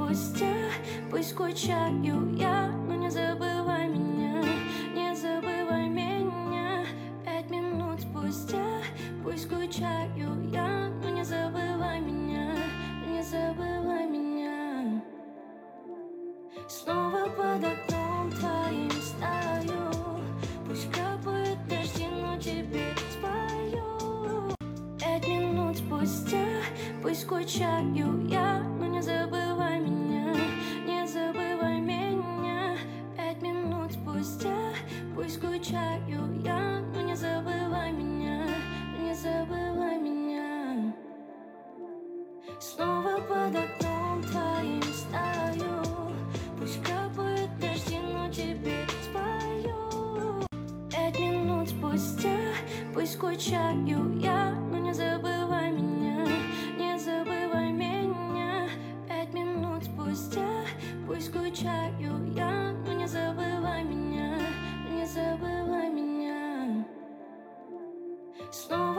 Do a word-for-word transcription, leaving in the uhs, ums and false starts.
спустя, пусть скучаю я, но не забывай меня, не забывай меня. Пять минут спустя, пусть скучаю я, но не забывай меня, не забывай меня. Снова под окном твоим стою, пусть капают дожди, но тебе спою. Пять минут спустя, пусть скучаю я, но не забывай меня, не забывай меня. Пять минут спустя, пусть скучаю я, но не забывай меня, не забывай меня. Снова под окном твоим стою, пусть капают дожди, но тебе спою. Пять минут спустя, пусть скучаю я, но не забывай меня, не забывай меня. Пять минут спустя, пусть скучаю я, но не забывай меня, не забывай меня. Снова